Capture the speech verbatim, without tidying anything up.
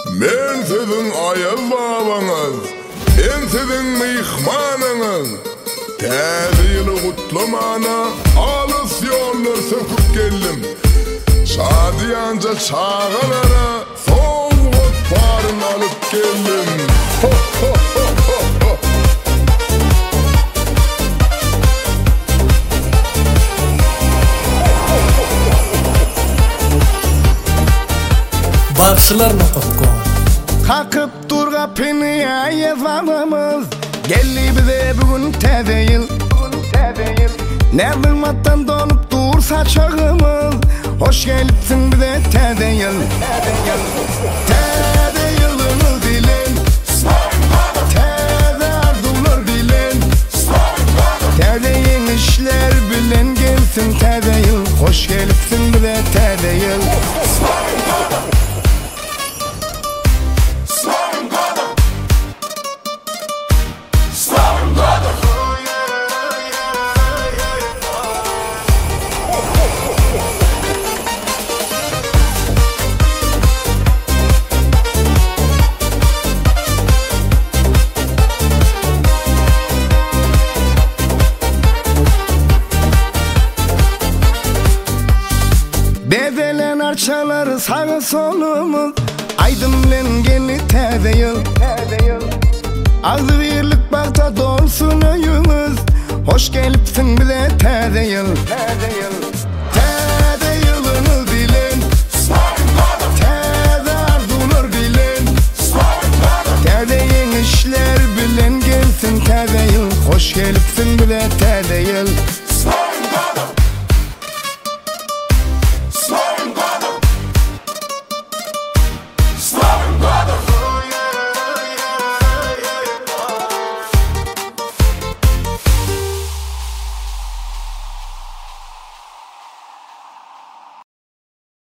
Men sizin ayaz babanız, ben sizin mihmanınız. Täze ýyly gutlamana alys ýollar söküp geldim. Şadiýança çağalara soňgut baryn alyp geldim. Ho ho ho ho ho. Barşylarna kokko Kakıp durga pini ayazanımız. Gelli bize bugün täze ýyl, ne bilmatdan dolup dur saçağımız. Hoş gelipsin bize täze ýyl, täze ýylyny bilen, täze arzular bilen, täze ýeňişler bilen gelsin täze ýyl. Hoş gelipsin bize täze ýyl. Bezelen arçaları sağı solumuz, aydın bilen gelli täze ýyl. Ağzı birlik bagta dolsun öýümüz. Hoş gelipsin bize täze ýyl.